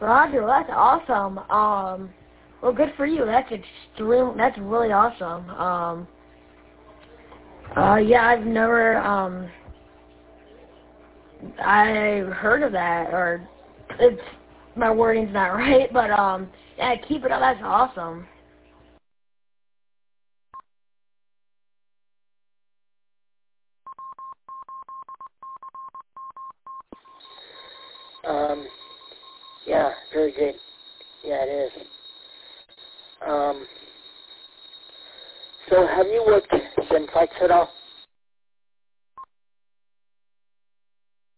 Roger, that's awesome. Well, good for you. That's That's really awesome. Yeah, I've never, I heard of that, or my wording's not right, but, yeah, keep it up. That's awesome. Yeah, very good. Yeah, it is. So have you worked Cineplex at all?